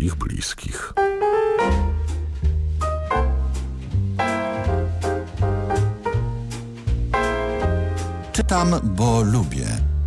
swoich bliskich. Czytam, bo lubię.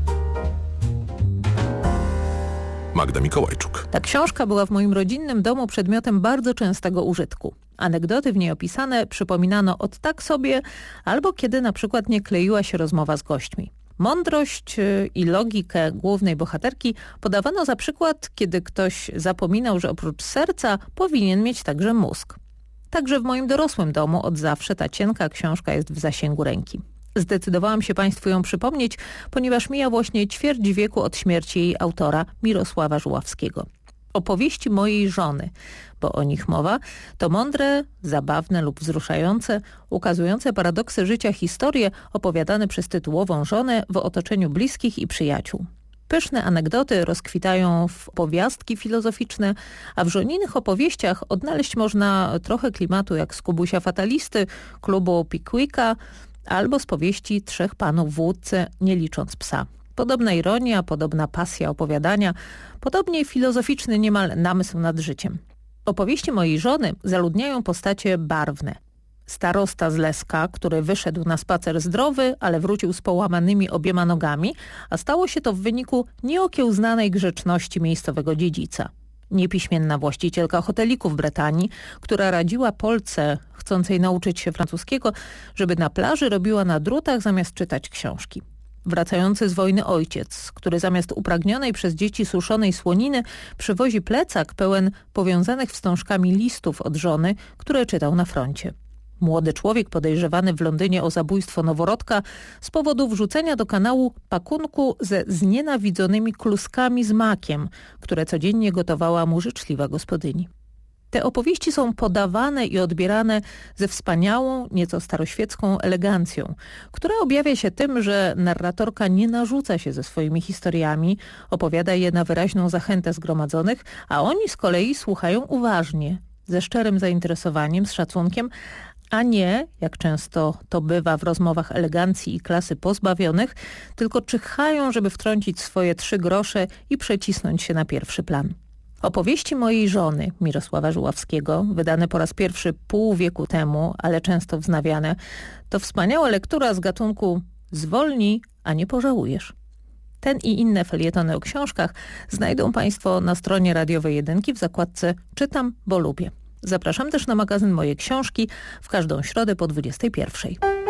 Magda Mikołajczuk. Ta książka była w moim rodzinnym domu przedmiotem bardzo częstego użytku. Anegdoty w niej opisane przypominano od tak sobie, albo kiedy na przykład nie kleiła się rozmowa z gośćmi. Mądrość i logikę głównej bohaterki podawano za przykład, kiedy ktoś zapominał, że oprócz serca powinien mieć także mózg. Także w moim dorosłym domu od zawsze ta cienka książka jest w zasięgu ręki. Zdecydowałam się Państwu ją przypomnieć, ponieważ mija właśnie ćwierć wieku od śmierci jej autora, Mirosława Żuławskiego. Opowieści mojej żony, bo o nich mowa, to mądre, zabawne lub wzruszające, ukazujące paradoksy życia historie opowiadane przez tytułową żonę w otoczeniu bliskich i przyjaciół. Pyszne anegdoty rozkwitają w opowiastki filozoficzne, a w żoninych opowieściach odnaleźć można trochę klimatu jak z Kubusia Fatalisty, klubu Pickwicka, albo z powieści Trzech panów w łódce, nie licząc psa. Podobna ironia, podobna pasja opowiadania, podobnie filozoficzny niemal namysł nad życiem. Opowieści mojej żony zaludniają postacie barwne. Starosta z Leska, który wyszedł na spacer zdrowy, ale wrócił z połamanymi obiema nogami, a stało się to w wyniku nieokiełznanej grzeczności miejscowego dziedzica. Niepiśmienna właścicielka hoteliku w Bretanii, która radziła Polce chcącej nauczyć się francuskiego, żeby na plaży robiła na drutach zamiast czytać książki. Wracający z wojny ojciec, który zamiast upragnionej przez dzieci suszonej słoniny przywozi plecak pełen powiązanych wstążkami listów od żony, które czytał na froncie. Młody człowiek podejrzewany w Londynie o zabójstwo noworodka z powodu wrzucenia do kanału pakunku ze znienawidzonymi kluskami z makiem, które codziennie gotowała mu życzliwa gospodyni. Te opowieści są podawane i odbierane ze wspaniałą, nieco staroświecką elegancją, która objawia się tym, że narratorka nie narzuca się ze swoimi historiami, opowiada je na wyraźną zachętę zgromadzonych, a oni z kolei słuchają uważnie, ze szczerym zainteresowaniem, z szacunkiem, a nie, jak często to bywa w rozmowach elegancji i klasy pozbawionych, tylko czyhają, żeby wtrącić swoje 3 grosze i przecisnąć się na pierwszy plan. Opowieści mojej żony, Mirosława Żuławskiego, wydane po raz pierwszy pół wieku temu, ale często wznawiane, to wspaniała lektura z gatunku zwolnij, a nie pożałujesz. Ten i inne felietony o książkach znajdą Państwo na stronie Radiowej Jedynki w zakładce Czytam, bo lubię. Zapraszam też na magazyn Moje Książki w każdą środę po 21:00.